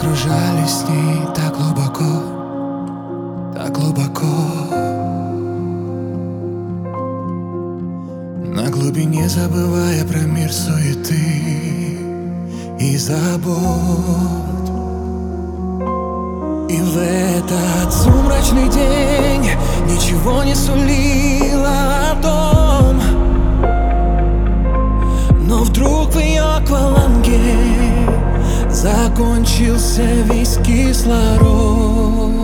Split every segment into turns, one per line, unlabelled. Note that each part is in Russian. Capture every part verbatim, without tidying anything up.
погружались с ней так глубоко, так глубоко. На глубине забывая про мир суеты и забот. И в этот сумрачный день ничего не сулило о том, но вдруг в ее акваланге закончился весь кислород.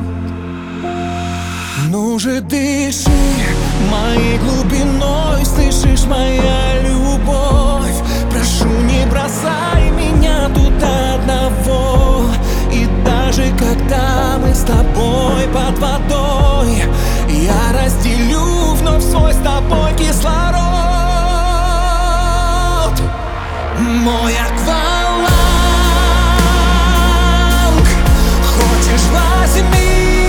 Ну же дыши моей глубиной, слышишь, моя любовь? Прошу, не бросай меня тут одного. И даже когда мы с тобой под водой, я разделю вновь свой с тобой кислород. Мой акваланг, хочешь возьми.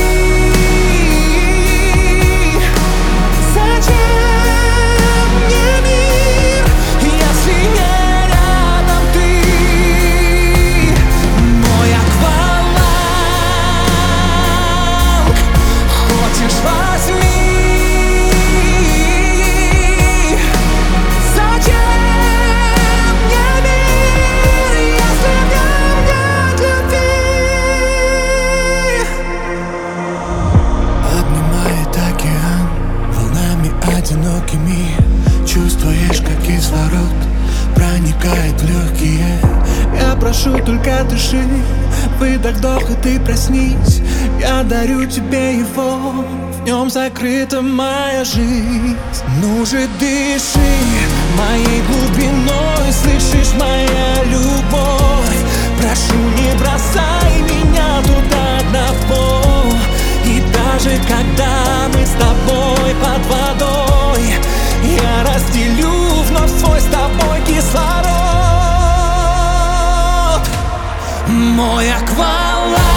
Одинокими чувствуешь, как кислород проникает в легкие. Я прошу, только дыши, выдох, вдох, и ты проснись. Я дарю тебе его, в нем закрыта моя жизнь. Ну же дыши моей глубиной, слышишь, моя любовь? Прошу, не бросай меня туда одного. И даже когда мы с тобой под водой, я разделю вновь свой с тобой кислород. Мой акваланг.